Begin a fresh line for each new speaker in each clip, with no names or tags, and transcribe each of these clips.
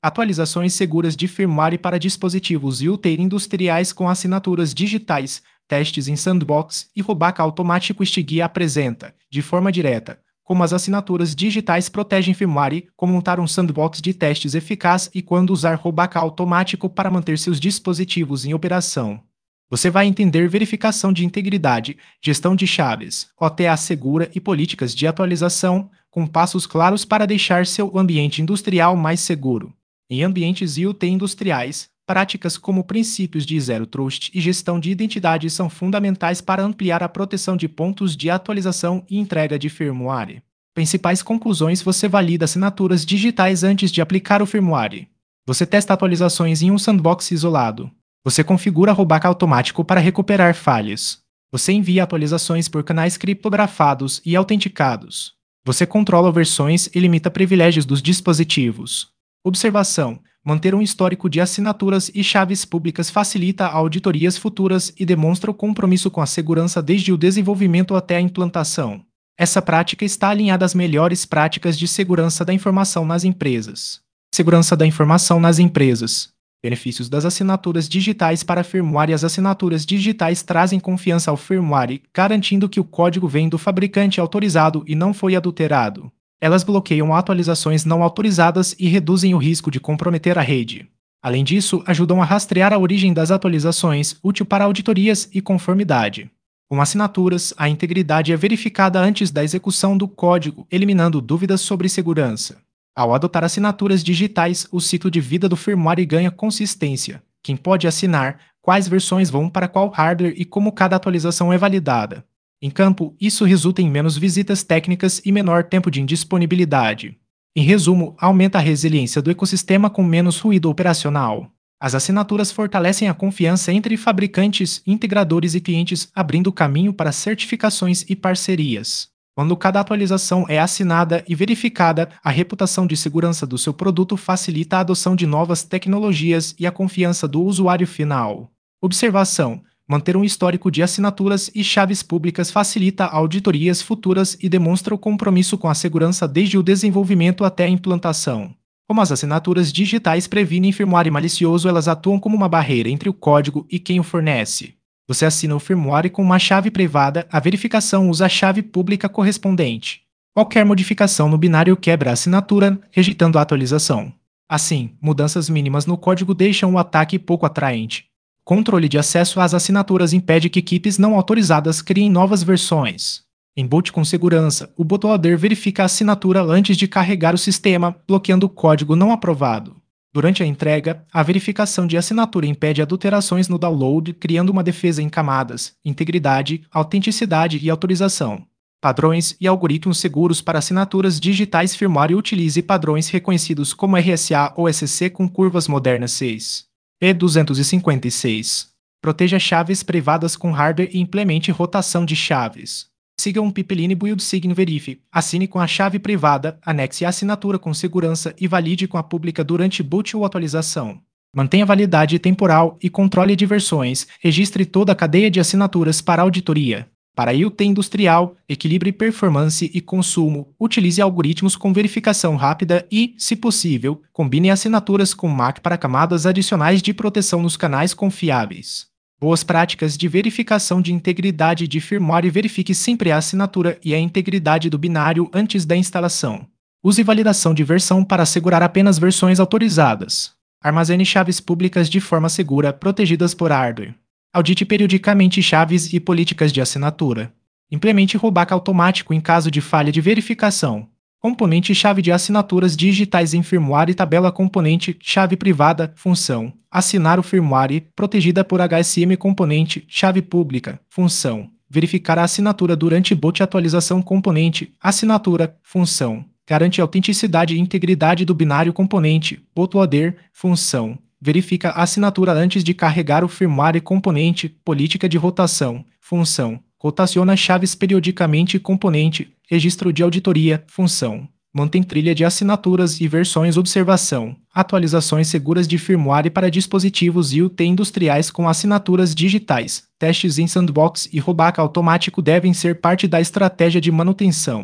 Atualizações seguras de firmware para dispositivos IoT industriais com assinaturas digitais, testes em sandbox e rollback automático. Este guia apresenta, de forma direta, como as assinaturas digitais protegem firmware, como montar um sandbox de testes eficaz e quando usar rollback automático para manter seus dispositivos em operação. Você vai entender verificação de integridade, gestão de chaves, OTA segura e políticas de atualização, com passos claros para deixar seu ambiente industrial mais seguro. Em ambientes IoT industriais, práticas como princípios de Zero Trust e gestão de identidade são fundamentais para ampliar a proteção de pontos de atualização e entrega de firmware. Principais conclusões: você valida assinaturas digitais antes de aplicar o firmware. Você testa atualizações em um sandbox isolado. Você configura rollback automático para recuperar falhas. Você envia atualizações por canais criptografados e autenticados. Você controla versões e limita privilégios dos dispositivos. Observação: manter um histórico de assinaturas e chaves públicas facilita auditorias futuras e demonstra o compromisso com a segurança desde o desenvolvimento até a implantação. Essa prática está alinhada às melhores práticas de segurança da informação nas empresas. Segurança da informação nas empresas. Benefícios das assinaturas digitais para firmware. As assinaturas digitais trazem confiança ao firmware, garantindo que o código vem do fabricante autorizado e não foi adulterado. Elas bloqueiam atualizações não autorizadas e reduzem o risco de comprometer a rede. Além disso, ajudam a rastrear a origem das atualizações, útil para auditorias e conformidade. Com assinaturas, a integridade é verificada antes da execução do código, eliminando dúvidas sobre segurança. Ao adotar assinaturas digitais, o ciclo de vida do firmware ganha consistência. Quem pode assinar, quais versões vão para qual hardware e como cada atualização é validada. Em campo, isso resulta em menos visitas técnicas e menor tempo de indisponibilidade. Em resumo, aumenta a resiliência do ecossistema com menos ruído operacional. As assinaturas fortalecem a confiança entre fabricantes, integradores e clientes, abrindo caminho para certificações e parcerias. Quando cada atualização é assinada e verificada, a reputação de segurança do seu produto facilita a adoção de novas tecnologias e a confiança do usuário final. Observação: manter um histórico de assinaturas e chaves públicas facilita auditorias futuras e demonstra o compromisso com a segurança desde o desenvolvimento até a implantação. Como as assinaturas digitais previnem firmware malicioso, elas atuam como uma barreira entre o código e quem o fornece. Você assina o firmware com uma chave privada, a verificação usa a chave pública correspondente. Qualquer modificação no binário quebra a assinatura, rejeitando a atualização. Assim, mudanças mínimas no código deixam o ataque pouco atraente. Controle de acesso às assinaturas impede que equipes não autorizadas criem novas versões. Em boot com segurança, o bootloader verifica a assinatura antes de carregar o sistema, bloqueando o código não aprovado. Durante a entrega, a verificação de assinatura impede adulterações no download, criando uma defesa em camadas, integridade, autenticidade e autorização. Padrões e algoritmos seguros para assinaturas digitais. Firmware utilize padrões reconhecidos como RSA ou SC com curvas modernas 6. P256. Proteja chaves privadas com hardware e implemente rotação de chaves. Siga um pipeline build sign verify. Assine com a chave privada, anexe a assinatura com segurança e valide com a pública durante boot ou atualização. Mantenha validade temporal e controle de versões. Registre toda a cadeia de assinaturas para auditoria. Para IoT industrial, equilibre performance e consumo. Utilize algoritmos com verificação rápida e, se possível, combine assinaturas com MAC para camadas adicionais de proteção nos canais confiáveis. Boas práticas de verificação de integridade de firmware. Verifique sempre a assinatura e a integridade do binário antes da instalação. Use validação de versão para assegurar apenas versões autorizadas. Armazene chaves públicas de forma segura, protegidas por hardware. Audite periodicamente chaves e políticas de assinatura. Implemente rollback automático em caso de falha de verificação. Componente chave de assinaturas digitais em firmware. Tabela componente chave privada função. Assinar o firmware protegida por HSM. Componente chave pública função. Verificar a assinatura durante boot. Atualização componente assinatura função. Garante autenticidade e integridade do binário. Componente bootloader função. Verifica a assinatura antes de carregar o firmware. Componente política de rotação função. Rotaciona chaves periodicamente. Componente registro de auditoria função. Mantém trilha de assinaturas e versões. Observação: atualizações seguras de firmware para dispositivos IoT industriais com assinaturas digitais. Testes em sandbox e rollback automático devem ser parte da estratégia de manutenção.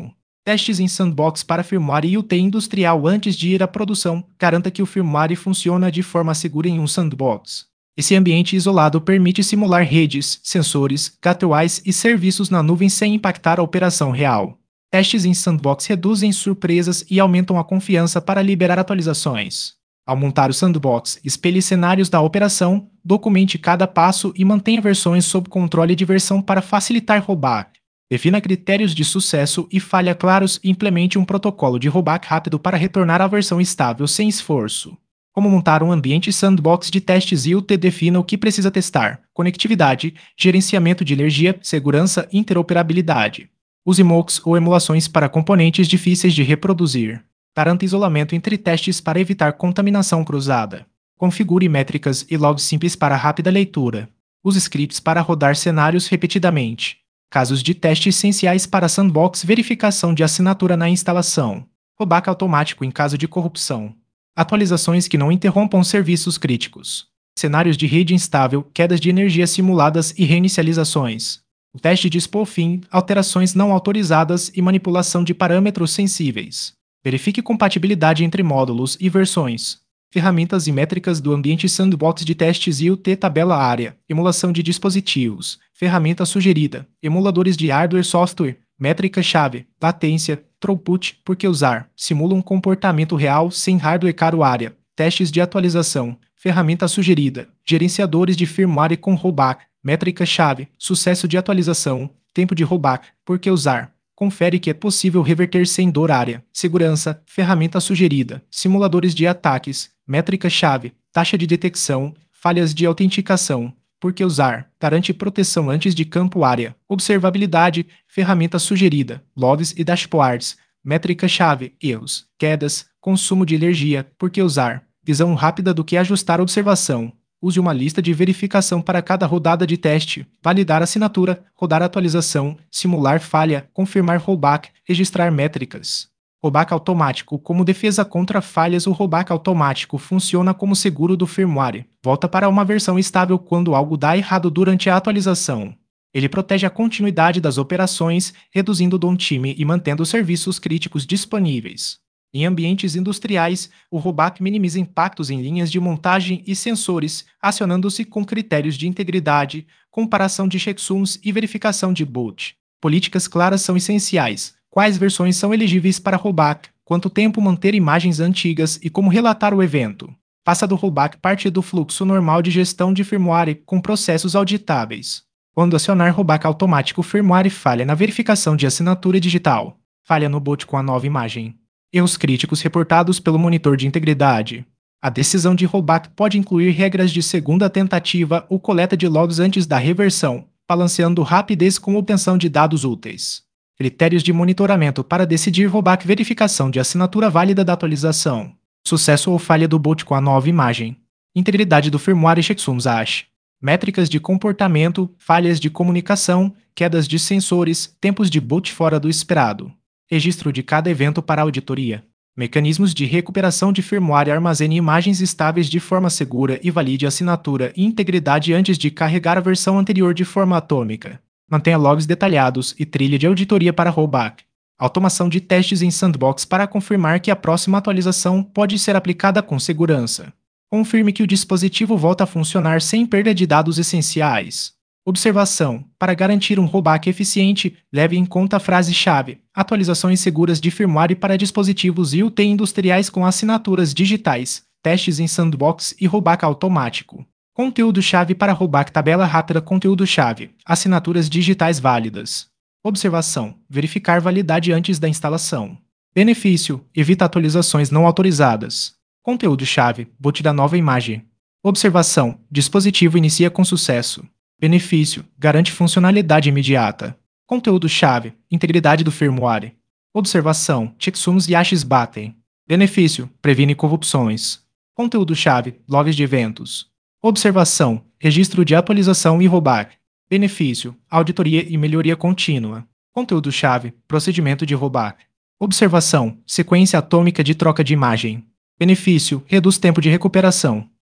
Testes em sandbox para firmware e UT industrial antes de ir à produção. Garanta que o firmware funciona de forma segura em um sandbox. Esse ambiente isolado permite simular redes, sensores, gateways e serviços na nuvem sem impactar a operação real. Testes em sandbox reduzem surpresas e aumentam a confiança para liberar atualizações. Ao montar o sandbox, espelhe cenários da operação, documente cada passo e mantenha versões sob controle de versão para facilitar rollback. Defina critérios de sucesso e falha claros e implemente um protocolo de rollback rápido para retornar à versão estável sem esforço. Como montar um ambiente sandbox de testes IoT? Defina o que precisa testar: conectividade, gerenciamento de energia, segurança e interoperabilidade. Use mocks ou emulações para componentes difíceis de reproduzir. Garanta isolamento entre testes para evitar contaminação cruzada. Configure métricas e logs simples para rápida leitura. Use scripts para rodar cenários repetidamente. Casos de teste essenciais para sandbox: verificação de assinatura na instalação. Rollback automático em caso de corrupção. Atualizações que não interrompam serviços críticos. Cenários de rede instável, quedas de energia simuladas e reinicializações. O teste de spoofing, alterações não autorizadas e manipulação de parâmetros sensíveis. Verifique compatibilidade entre módulos e versões. Ferramentas e métricas do ambiente sandbox de testes IoT. Tabela área, emulação de dispositivos, ferramenta sugerida, emuladores de hardware e software, métrica-chave, latência, throughput, por que usar, simula um comportamento real sem hardware caro. Área, testes de atualização, ferramenta sugerida, gerenciadores de firmware com rollback, métrica-chave, sucesso de atualização, tempo de rollback, por que usar. Confere que é possível reverter sem dor. Área, segurança, ferramenta sugerida, simuladores de ataques, métrica-chave, taxa de detecção, falhas de autenticação, por que usar, garante proteção antes de campo. Área, observabilidade, ferramenta sugerida, logs e dashboards, métrica-chave, erros, quedas, consumo de energia, por que usar, visão rápida do que ajustar. Observação. Use uma lista de verificação para cada rodada de teste, validar assinatura, rodar atualização, simular falha, confirmar rollback, registrar métricas. Rollback automático. Como defesa contra falhas, o rollback automático funciona como seguro do firmware. Volta para uma versão estável quando algo dá errado durante a atualização. Ele protege a continuidade das operações, reduzindo o downtime e mantendo os serviços críticos disponíveis. Em ambientes industriais, o rollback minimiza impactos em linhas de montagem e sensores, acionando-se com critérios de integridade, comparação de checksums e verificação de boot. Políticas claras são essenciais. Quais versões são elegíveis para rollback, quanto tempo manter imagens antigas e como relatar o evento. Faça do rollback parte do fluxo normal de gestão de firmware com processos auditáveis. Quando acionar rollback automático, o firmware falha na verificação de assinatura digital. Falha no boot com a nova imagem. Erros críticos reportados pelo monitor de integridade. A decisão de rollback pode incluir regras de segunda tentativa ou coleta de logs antes da reversão, balanceando rapidez com obtenção de dados úteis. Critérios de monitoramento para decidir rollback: verificação de assinatura válida da atualização. Sucesso ou falha do boot com a nova imagem. Integridade do firmware e checksums hash. Métricas de comportamento, falhas de comunicação, quedas de sensores, tempos de boot fora do esperado. Registro de cada evento para auditoria. Mecanismos de recuperação de firmware: armazene imagens estáveis de forma segura e valide assinatura e integridade antes de carregar a versão anterior de forma atômica. Mantenha logs detalhados e trilha de auditoria para rollback. Automação de testes em sandbox para confirmar que a próxima atualização pode ser aplicada com segurança. Confirme que o dispositivo volta a funcionar sem perda de dados essenciais. Observação. Para garantir um rollback eficiente, leve em conta a frase-chave: atualizações seguras de firmware para dispositivos IoT industriais com assinaturas digitais, testes em sandbox e rollback automático. Conteúdo-chave para rollback: tabela rápida. Conteúdo-chave: assinaturas digitais válidas. Observação. Verificar validade antes da instalação. Benefício: evita atualizações não autorizadas. Conteúdo-chave: boot da nova imagem. Observação. Dispositivo inicia com sucesso. Benefício: garante funcionalidade imediata. Conteúdo-chave: integridade do firmware. Observação: checksums e hashes batem. Benefício: previne corrupções. Conteúdo-chave: logs de eventos. Observação: registro de atualização e rollback. Benefício: auditoria e melhoria contínua. Conteúdo-chave: procedimento de rollback. Observação: sequência atômica de troca de imagem. Benefício: reduz tempo de recuperação.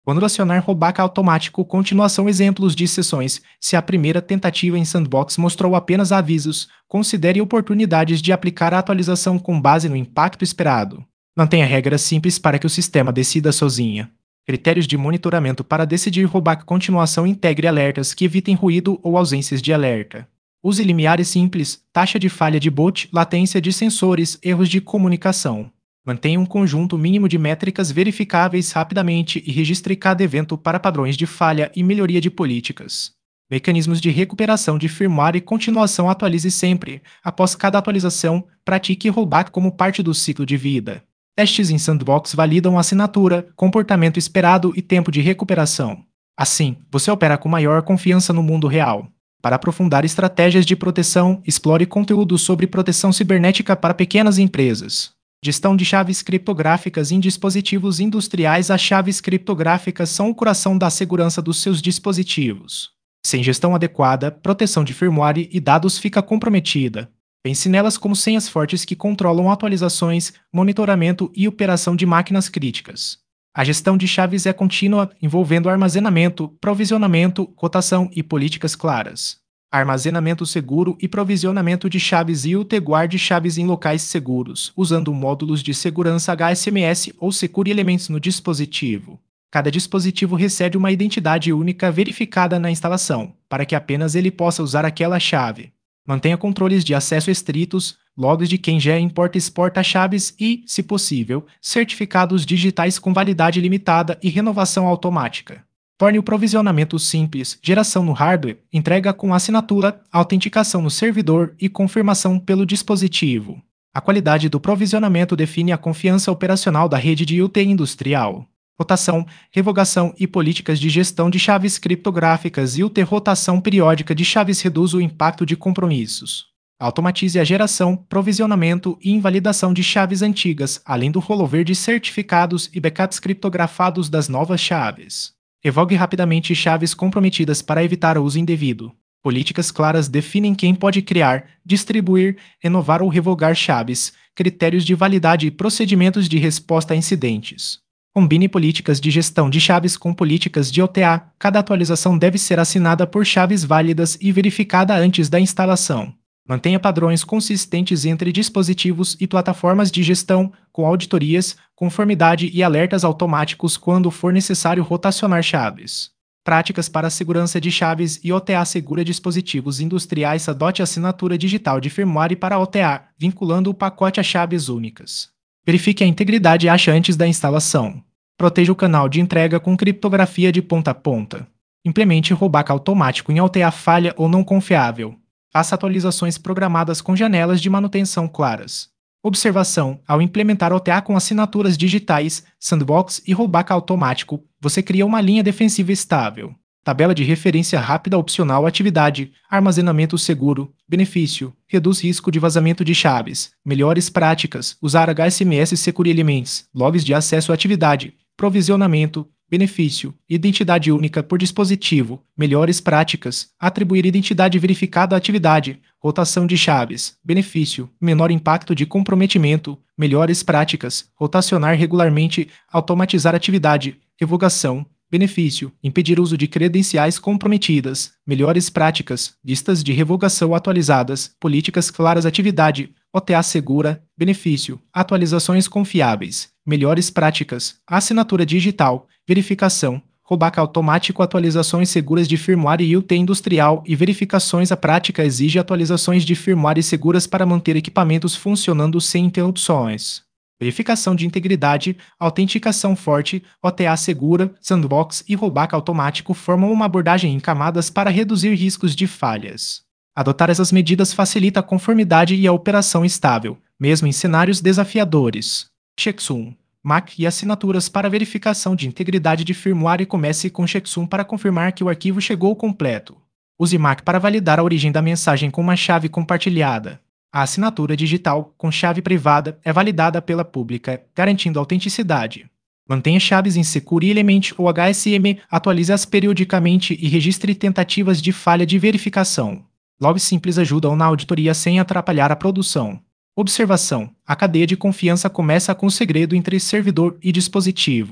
Quando acionar rollback automático, continuação exemplos de sessões. Se a primeira tentativa em sandbox mostrou apenas avisos, considere oportunidades de aplicar a atualização com base no impacto esperado. Mantenha regras simples para que o sistema decida sozinha. Critérios de monitoramento para decidir rollback continuação: integre alertas que evitem ruído ou ausências de alerta. Use limiares simples, taxa de falha de boot, latência de sensores, erros de comunicação. Mantenha um conjunto mínimo de métricas verificáveis rapidamente e registre cada evento para padrões de falha e melhoria de políticas. Mecanismos de recuperação de firmware e continuação: atualize sempre. Após cada atualização, pratique rollback como parte do ciclo de vida. Testes em sandbox validam a assinatura, comportamento esperado e tempo de recuperação. Assim, você opera com maior confiança no mundo real. Para aprofundar estratégias de proteção, explore conteúdo sobre proteção cibernética para pequenas empresas. Gestão de chaves criptográficas em dispositivos industriais. As chaves criptográficas são o coração da segurança dos seus dispositivos. Sem gestão adequada, proteção de firmware e dados fica comprometida. Pense nelas como senhas fortes que controlam atualizações, monitoramento e operação de máquinas críticas. A gestão de chaves é contínua, envolvendo armazenamento, provisionamento, cotação e políticas claras. Armazenamento seguro e provisionamento de chaves. IoT guarde chaves em locais seguros, usando módulos de segurança HSMS ou Secure Elements no dispositivo. Cada dispositivo recebe uma identidade única verificada na instalação, para que apenas ele possa usar aquela chave. Mantenha controles de acesso estritos, logs de quem já importa e exporta chaves e, se possível, certificados digitais com validade limitada e renovação automática. Torne o provisionamento simples, geração no hardware, entrega com assinatura, autenticação no servidor e confirmação pelo dispositivo. A qualidade do provisionamento define a confiança operacional da rede de IoT industrial. Rotação, revogação e políticas de gestão de chaves criptográficas. IoT rotação periódica de chaves reduz o impacto de compromissos. Automatize a geração, provisionamento e invalidação de chaves antigas, além do rollover de certificados e backups criptografados das novas chaves. Revogue rapidamente chaves comprometidas para evitar o uso indevido. Políticas claras definem quem pode criar, distribuir, renovar ou revogar chaves, critérios de validade e procedimentos de resposta a incidentes. Combine políticas de gestão de chaves com políticas de OTA. Cada atualização deve ser assinada por chaves válidas e verificada antes da instalação. Mantenha padrões consistentes entre dispositivos e plataformas de gestão, com auditorias, conformidade e alertas automáticos quando for necessário rotacionar chaves. Práticas para a segurança de chaves e OTA. Segura dispositivos industriais. Adote assinatura digital de firmware para OTA, vinculando o pacote a chaves únicas. Verifique a integridade hash antes da instalação. Proteja o canal de entrega com criptografia de ponta a ponta. Implemente rollback automático em OTA falha ou não confiável. Faça atualizações programadas com janelas de manutenção claras. Observação: ao implementar OTA com assinaturas digitais, sandbox e rollback automático, você cria uma linha defensiva estável. Tabela de referência rápida opcional. Atividade, armazenamento seguro, benefício, reduz risco de vazamento de chaves, melhores práticas, usar HSMS Secure Elements, logs de acesso à atividade, provisionamento, benefício, identidade única por dispositivo, melhores práticas, atribuir identidade verificada à atividade, rotação de chaves, benefício, menor impacto de comprometimento, melhores práticas, rotacionar regularmente, automatizar atividade, revogação, benefício, impedir uso de credenciais comprometidas, melhores práticas, listas de revogação atualizadas, políticas claras. Atividade, OTA segura, benefício, atualizações confiáveis, melhores práticas, assinatura digital, verificação, rollback automático. Atualizações seguras de firmware e IoT industrial e verificações. A prática exige atualizações de firmware seguras para manter equipamentos funcionando sem interrupções. Verificação de integridade, autenticação forte, OTA segura, sandbox e rollback automático formam uma abordagem em camadas para reduzir riscos de falhas. Adotar essas medidas facilita a conformidade e a operação estável, mesmo em cenários desafiadores. Checksum, MAC e assinaturas para verificação de integridade de firmware. Comece com checksum para confirmar que o arquivo chegou completo. Use MAC para validar a origem da mensagem com uma chave compartilhada. A assinatura digital, com chave privada, é validada pela pública, garantindo autenticidade. Mantenha chaves em Secure Element ou HSM, atualize-as periodicamente e registre tentativas de falha de verificação. Logs simples ajudam na auditoria sem atrapalhar a produção. Observação: a cadeia de confiança começa com o segredo entre servidor e dispositivo.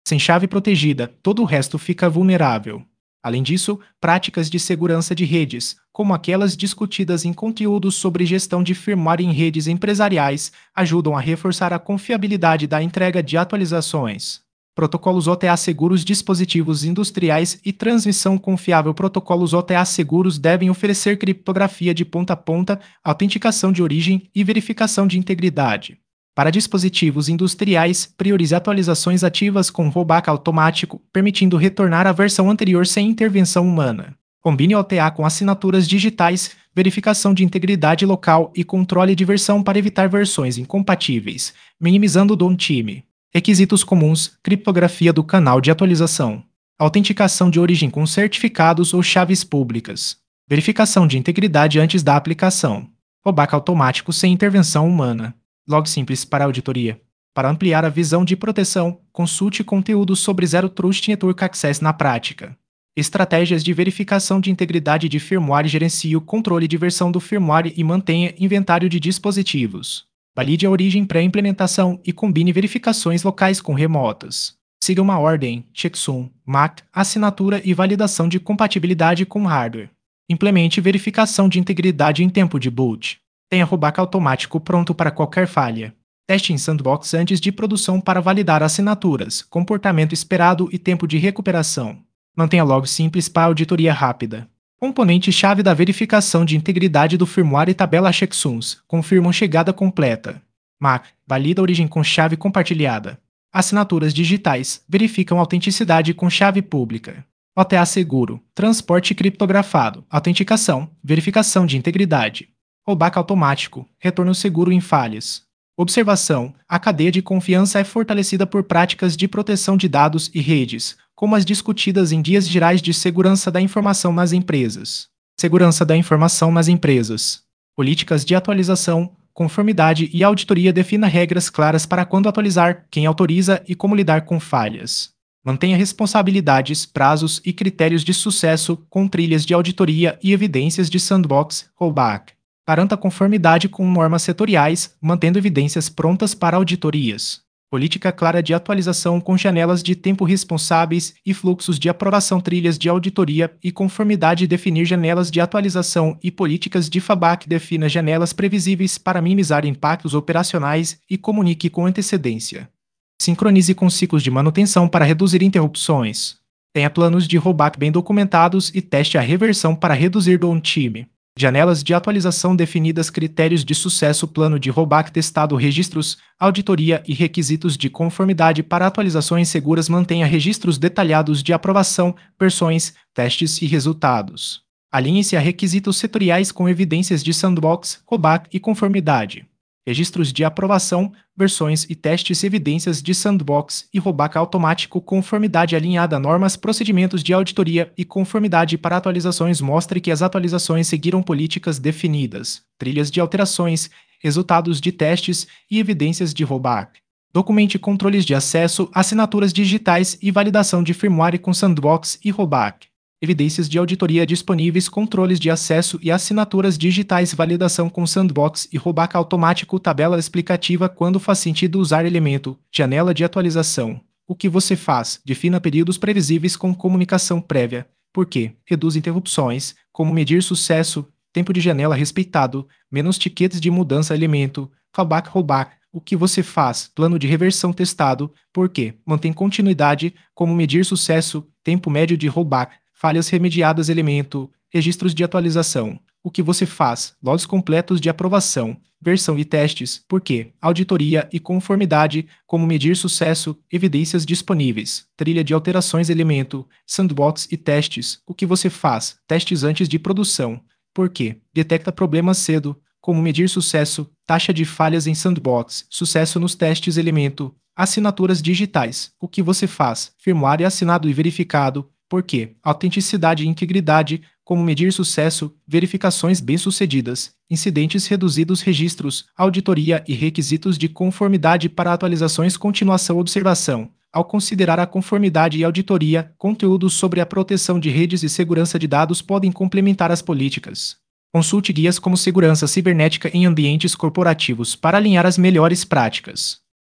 Sem chave protegida, todo o resto fica vulnerável. Além disso, práticas de segurança de redes, como aquelas discutidas em conteúdos sobre gestão de firmware em redes empresariais, ajudam a reforçar a confiabilidade da entrega de atualizações. Protocolos OTA seguros. Dispositivos industriais e transmissão confiável. Protocolos OTA seguros devem oferecer criptografia de ponta a ponta, autenticação de origem e verificação de integridade. Para dispositivos industriais, priorize atualizações ativas com rollback automático, permitindo retornar à versão anterior sem intervenção humana. Combine OTA com assinaturas digitais, verificação de integridade local e controle de versão para evitar versões incompatíveis, minimizando o downtime. Requisitos comuns: criptografia do canal de atualização, autenticação de origem com certificados ou chaves públicas, verificação de integridade antes da aplicação, rollback automático sem intervenção humana. Log simples para auditoria. Para ampliar a visão de proteção, consulte conteúdos sobre Zero Trust Network Access na prática. Estratégias de verificação de integridade de firmware. Gerencie o controle de versão do firmware e mantenha inventário de dispositivos. Valide a origem pré-implementação e combine verificações locais com remotas. Siga uma ordem, checksum, MAC, assinatura e validação de compatibilidade com hardware. Implemente verificação de integridade em tempo de boot. Tenha rollback automático pronto para qualquer falha. Teste em sandbox antes de produção para validar assinaturas, comportamento esperado e tempo de recuperação. Mantenha log simples para auditoria rápida. Componente-chave da verificação de integridade do firmware e tabela checksums confirmam chegada completa. MAC valida a origem com chave compartilhada. Assinaturas digitais verificam autenticidade com chave pública. OTA seguro, transporte criptografado, autenticação, verificação de integridade. Rollback automático, retorno seguro em falhas. Observação: a cadeia de confiança é fortalecida por práticas de proteção de dados e redes, como as discutidas em Guias Gerais de Segurança da Informação nas Empresas. Segurança da informação nas empresas. Políticas de atualização, conformidade e auditoria. Defina regras claras para quando atualizar, quem autoriza e como lidar com falhas. Mantenha responsabilidades, prazos e critérios de sucesso com trilhas de auditoria e evidências de sandbox, rollback. Garanta conformidade com normas setoriais, mantendo evidências prontas para auditorias. Política clara de atualização com janelas de tempo responsáveis e fluxos de aprovação. Trilhas de auditoria e conformidade. Definir janelas de atualização e políticas de fallback. Defina janelas previsíveis para minimizar impactos operacionais e comunique com antecedência. Sincronize com ciclos de manutenção para reduzir interrupções. Tenha planos de rollback bem documentados e teste a reversão para reduzir downtime. Janelas de atualização definidas. Critérios de sucesso. Plano de rollback testado. Registros, auditoria e requisitos de conformidade para atualizações seguras. Mantenha registros detalhados de aprovação, versões, testes e resultados. Alinhe-se a requisitos setoriais com evidências de sandbox, rollback e conformidade. Registros de aprovação, versões e testes. Evidências de sandbox e rollback automático. Conformidade alinhada a normas. Procedimentos de auditoria e conformidade para atualizações. Mostre que as atualizações seguiram políticas definidas. Trilhas de alterações, resultados de testes e evidências de rollback. Documente controles de acesso, assinaturas digitais e validação de firmware com sandbox e rollback. Evidências de auditoria disponíveis. Controles de acesso e assinaturas digitais. Validação com sandbox e rollback automático. Tabela explicativa quando faz sentido usar elemento. Janela de atualização. O que você faz? Defina períodos previsíveis com comunicação prévia. Por quê? Reduz interrupções. Como medir sucesso? Tempo de janela respeitado. Menos tickets de mudança. Elemento. Fallback rollback. O que você faz? Plano de reversão testado. Por quê? Mantém continuidade. Como medir sucesso? Tempo médio de rollback. Falhas remediadas. Elemento. Registros de atualização. O que você faz? Logs completos de aprovação. Versão e testes. Por quê? Auditoria e conformidade. Como medir sucesso? Evidências disponíveis. Trilha de alterações. Elemento. Sandbox e testes. O que você faz? Testes antes de produção. Por quê? Detecta problemas cedo. Como medir sucesso? Taxa de falhas em sandbox. Sucesso nos testes. Elemento. Assinaturas digitais. O que você faz? Firmware assinado e verificado. Por quê? Autenticidade e integridade. Como medir sucesso? Verificações bem-sucedidas. Incidentes reduzidos. Registros, auditoria e requisitos de conformidade para atualizações. Continuação. Observação. Ao considerar a conformidade e auditoria, conteúdos sobre a proteção de redes e segurança de dados podem complementar as políticas. Consulte guias como segurança cibernética em ambientes corporativos para alinhar as melhores práticas.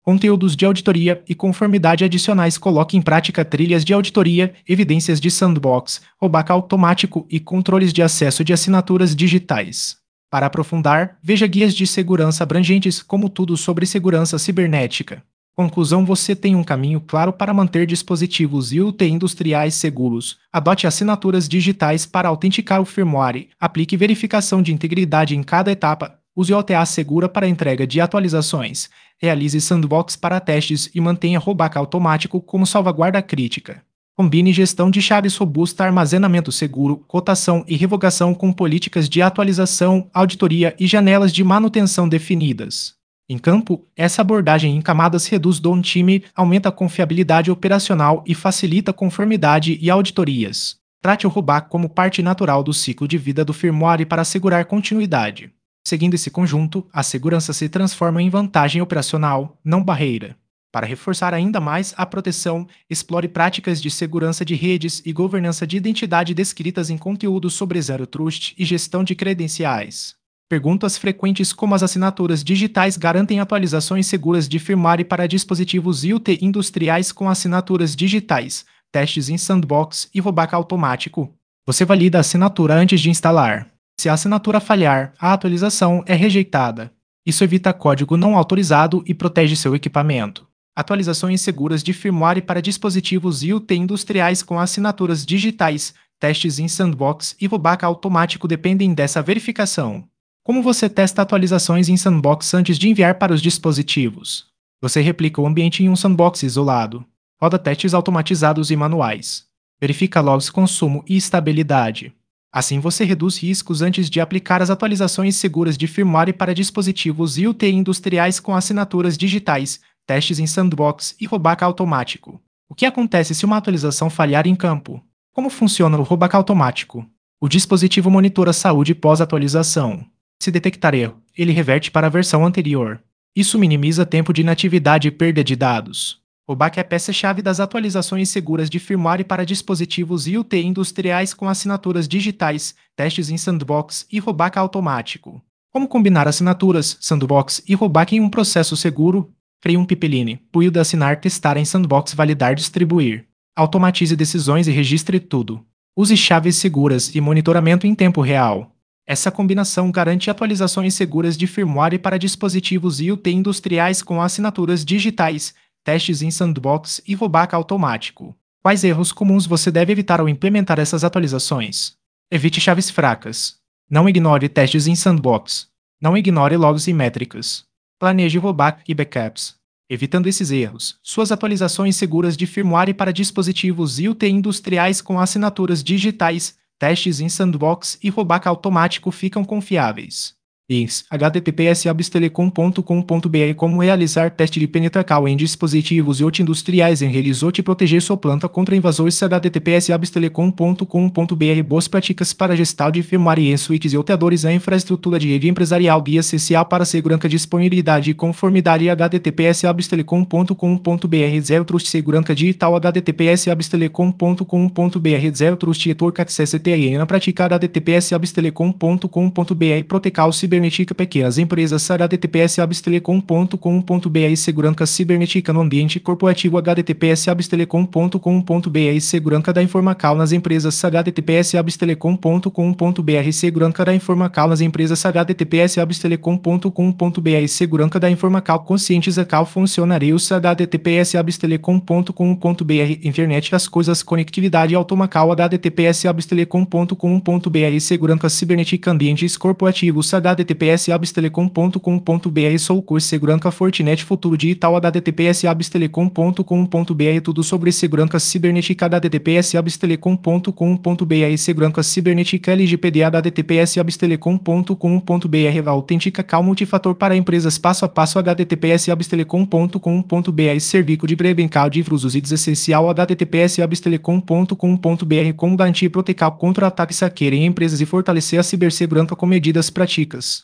Conteúdos de auditoria e conformidade adicionais. Coloque em prática trilhas de auditoria, evidências de sandbox, rollback automático e controles de acesso de assinaturas digitais. Para aprofundar, veja guias de segurança abrangentes, como tudo sobre segurança cibernética. Conclusão: você tem um caminho claro para manter dispositivos IoT industriais seguros. Adote assinaturas digitais para autenticar o firmware, aplique verificação de integridade em cada etapa, use OTA segura para entrega de atualizações, realize sandbox para testes e mantenha rollback automático como salvaguarda crítica. Combine gestão de chaves robusta, armazenamento seguro, cotação e revogação com políticas de atualização, auditoria e janelas de manutenção definidas. Em campo, essa abordagem em camadas reduz downtime, aumenta a confiabilidade operacional e facilita conformidade e auditorias. Trate o rollback como parte natural do ciclo de vida do firmware para assegurar continuidade. Seguindo esse conjunto, a segurança se transforma em vantagem operacional, não barreira. Para reforçar ainda mais a proteção, explore práticas de segurança de redes e governança de identidade descritas em conteúdos sobre Zero Trust e gestão de credenciais. Perguntas frequentes, como as assinaturas digitais garantem atualizações seguras de firmware para dispositivos IoT industriais com assinaturas digitais, testes em sandbox e rollback automático. Você valida a assinatura antes de instalar. Se a assinatura falhar, a atualização é rejeitada. Isso evita código não autorizado e protege seu equipamento. Atualizações seguras de firmware para dispositivos IoT industriais com assinaturas digitais, testes em sandbox e rollback automático dependem dessa verificação. Como você testa atualizações em sandbox antes de enviar para os dispositivos? Você replica o ambiente em um sandbox isolado. Roda testes automatizados e manuais. Verifica logs, consumo e estabilidade. Assim você reduz riscos antes de aplicar as atualizações seguras de firmware para dispositivos IoT industriais com assinaturas digitais, testes em sandbox e rollback automático. O que acontece se uma atualização falhar em campo? Como funciona o rollback automático? O dispositivo monitora a saúde pós-atualização. Se detectar erro, ele reverte para a versão anterior. Isso minimiza tempo de inatividade e perda de dados. Rollback é a peça-chave das atualizações seguras de firmware para dispositivos IoT industriais com assinaturas digitais, testes em sandbox e rollback automático. Como combinar assinaturas, sandbox e rollback em um processo seguro? Crie um pipeline, build, assinar, testar em sandbox, validar, distribuir. Automatize decisões e registre tudo. Use chaves seguras e monitoramento em tempo real. Essa combinação garante atualizações seguras de firmware para dispositivos IoT industriais com assinaturas digitais, testes em sandbox e rollback automático. Quais erros comuns você deve evitar ao implementar essas atualizações? Evite chaves fracas. Não ignore testes em sandbox. Não ignore logs e métricas. Planeje rollback e backups. Evitando esses erros, suas atualizações seguras de firmware para dispositivos IoT industriais com assinaturas digitais, testes em sandbox e rollback automático ficam confiáveis. https://abstelecom.com.br Como realizar teste de penetração em dispositivos IoT industriais em realizou te proteger sua planta contra invasores. https://abstelecom.com.br Boas práticas para gestão de firmware em suítes e roteadores. A infraestrutura de rede empresarial, guia essencial para segurança, disponibilidade e conformidade. https://abstelecom.com.br Zero Trust segurança digital. https://abstelecom.com.br Zero Trust Network Access TIN na prática. https://abstelecom.com.br Protecal cibernética pequenas empresas. https://abstelecom.com.br Segurança cibernética no ambiente corporativo. https://abstelecom.com.br Segurança da informação nas empresas. https://abstelecom.com.br Segurança da informação nas empresas. https://abstelecom.com.br Segurança da informação conscientização funcionários. https://abstelecom.com.br Internet das coisas, conectividade automacal. https://abstelecom.com.br Segurança cibernética ambientes corporativos. https://abstelecom.com.br Soulcure Segurança Fortinet Futuro Digital. https://abstelecom.com.br Tudo sobre segurança cibernética. https://abstelecom.com.br Segurança cibernética LGPD. https://abstelecom.com.br Autenticação multifator para empresas passo a passo. https://abstelecom.com.br Serviço de prevenção de intrusos e essencial. https://abstelecom.com.br Como garantir proteção contra ataques hacker em empresas e fortalecer a cibersegurança com medidas práticas.